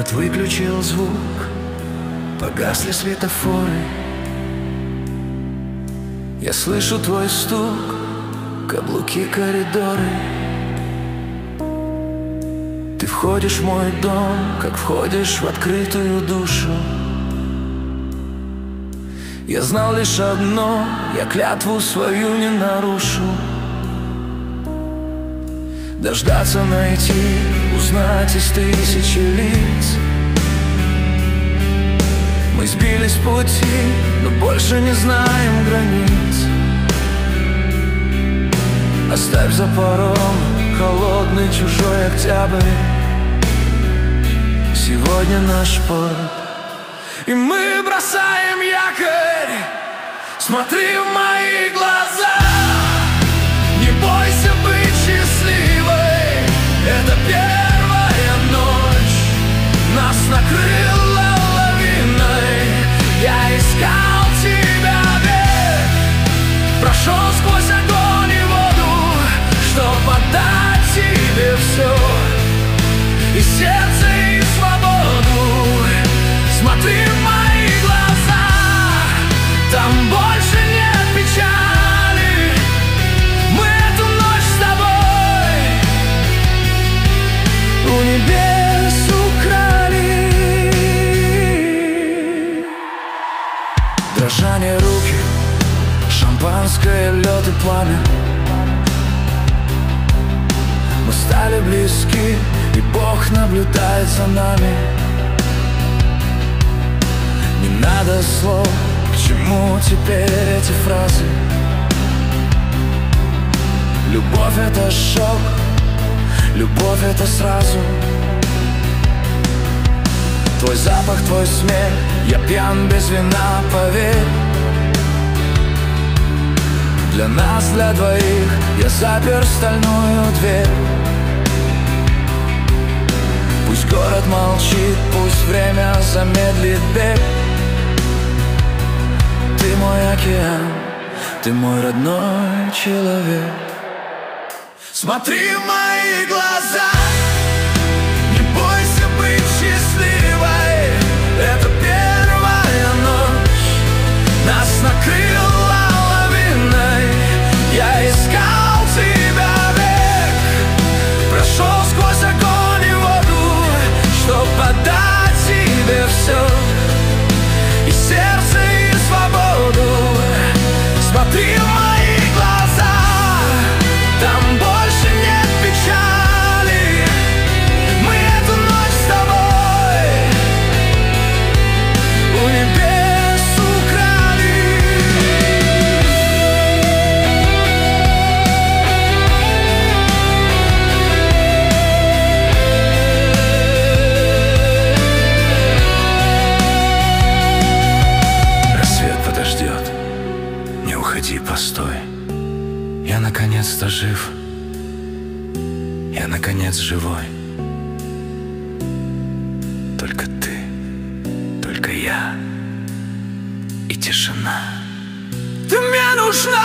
Город выключил звук, погасли светофоры. Я слышу твой стук, каблуки, коридоры. Ты входишь в мой дом, как входишь в открытую душу. Я знал лишь одно, я клятву свою не нарушу. Дождаться, найти, узнать из тысячи лиц. Мы сбились с пути, но больше не знаем границ. Оставь за порогом холодный чужой октябрь. Сегодня наш порт, и мы бросаем якорь. Смотри в мои глаза, не бойся быть счастливой. Это первая ночь, нас накрыла лавиной. Я искал тебя век, прошел сквозь огонь и воду, чтоб отдать тебе все, и сердце, и свободу. Смотри в мои глаза, там больше нет печали. Мы эту ночь с тобой у небес украли. Дрожание руки, шампанское, лед и пламя. Мы стали близки, и Бог наблюдает за нами. Не надо слов, к чему теперь эти фразы? Любовь — это шок, любовь — это сразу. Твой запах, твой смех, я пьян без вина, поверь. Для нас, для двоих, я запер стальную дверь. Пусть город молчит, пусть время замедлит бег. Ты мой океан, ты мой родной человек. Смотри в мои глаза, не бойся быть счастливой. Это первая ночь, нас накрыла лавиной. Я искал тебя век, прошел сквозь огонь и воду, чтоб отдать тебе все, и сердце, и свободу. Смотри в мои глаза, там больше нет печали. Мы эту ночь с тобой у небес украли. Рассвет подождет, не уходи, постой. Я наконец-то жив, я наконец живой. Только ты, только я и тишина. Ты мне нужна.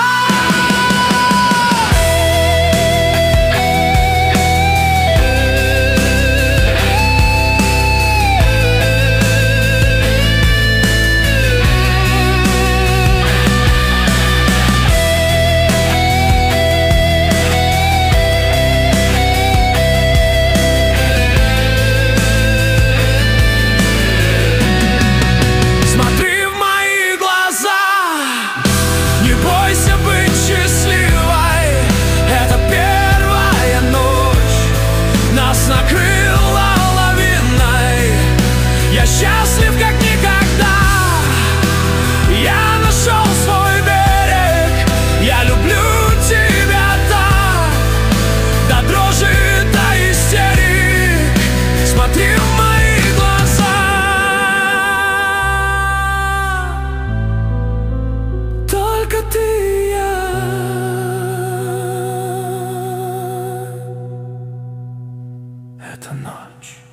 Счастлив как никогда, я нашел свой берег. Я люблю тебя так, до дрожи, до истерик. Смотри в мои глаза, только ты и я. Это ночь.